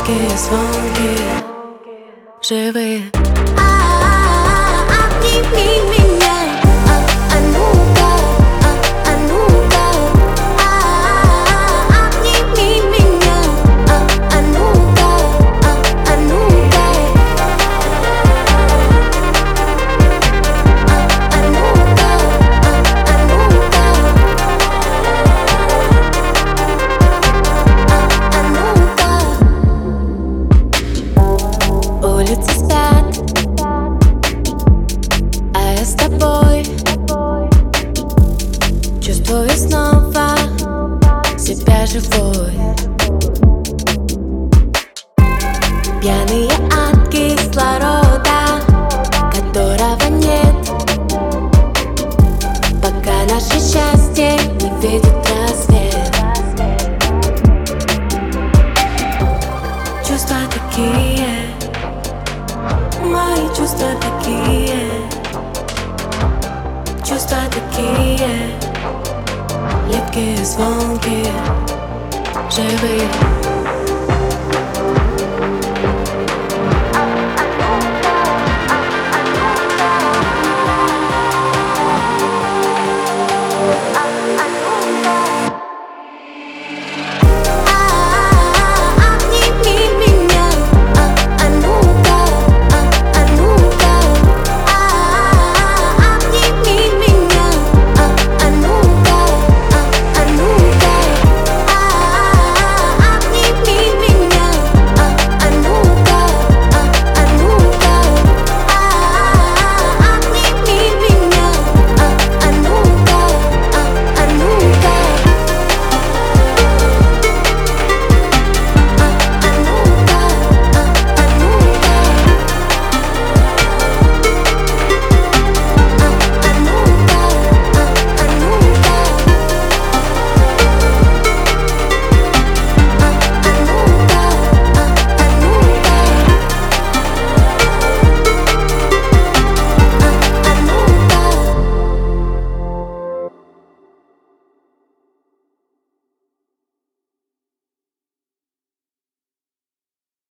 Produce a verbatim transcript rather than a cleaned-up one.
легкие звонки, живые. Обними меня, а, а ну-ка, а, а ну-ка. Обними меня, а, а ну-ка, а, а ну-ка. А, а ну-ка, а, а ну-ка. А, а ну-ка. Улицы спят, а я с тобой чувствую снова себя живой. Пьяные от кислорода, которого нет, пока наше счастье не видит рассвет. Чувства такие, мои чувства такие, чувства такие, легкие звонки, живые.